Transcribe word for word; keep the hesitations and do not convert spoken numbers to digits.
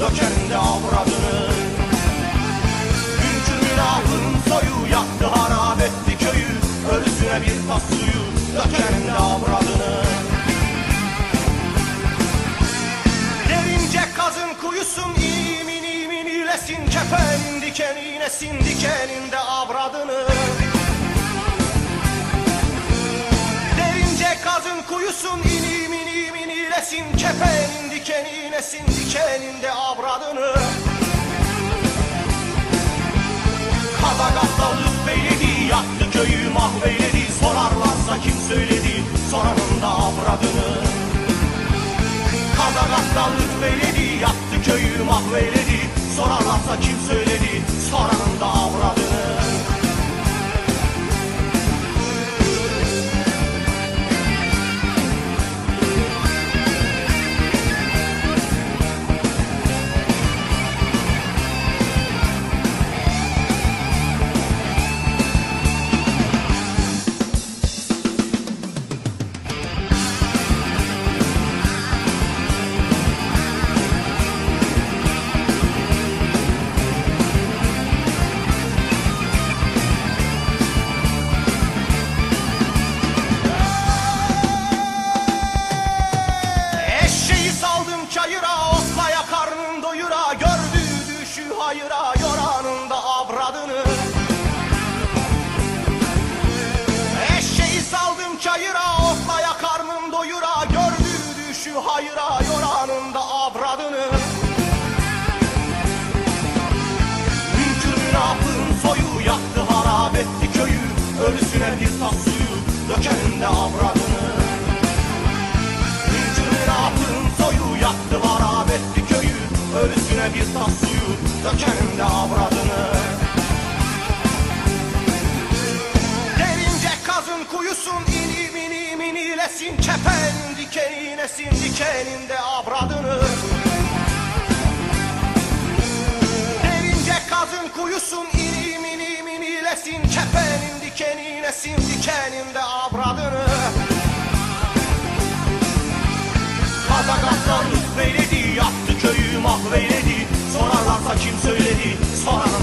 dökenin de avradını. Hünkür münafığın soyu yaktı harap etti köyü, ölüsüne bir tas suyu dökenin de avradını. Derince kazın kuyusun imin imin ilesin, kepenin dikeninesin dikenin de avradını. Derince kazın kuyusun inim inim inilesin, kepenin dikeninesin dikenin de avradını. Kazakaftalık beyledi, yaktı köyü mahveyledi, sorarlarsa kim söyledi, soranın da avradını. Kazakaftalık beyledi, yaktı köyü mahveyledi, sorarlarsa kim söyledi, soranın da avradını. Hayıra yoranın da avradını. Eşeği saldım çayıra, otlaya karnım doyura, gördü düşü hayıra yoranın da avradını. Hünkür münafığın soyu yaktı harap etti köyü, ölüsüne bir tas suyu dökenin de avradını. Hünkür münafığın soyu yaktı harap etti köyü, ölüsüne bir tas suyu dökenin de avradını. Derince kazın kuyusun inim inim inilesin, kepenin dikeninesin dikenin de avradını. Derince kazın kuyusun inim inim inilesin, kepenin dikeninesin dikenin de avradını. Kazakaftalık beyledi, yaktı köyü mahveyledi, sorarlarsa kim söyledi, sorar